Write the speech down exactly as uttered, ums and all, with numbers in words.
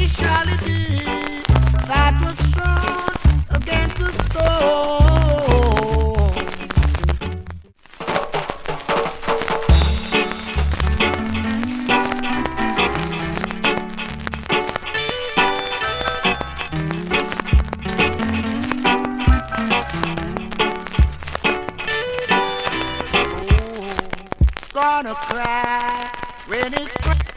speciality that was thrown against the stone. Oh, it's gonna cry when it's crazy.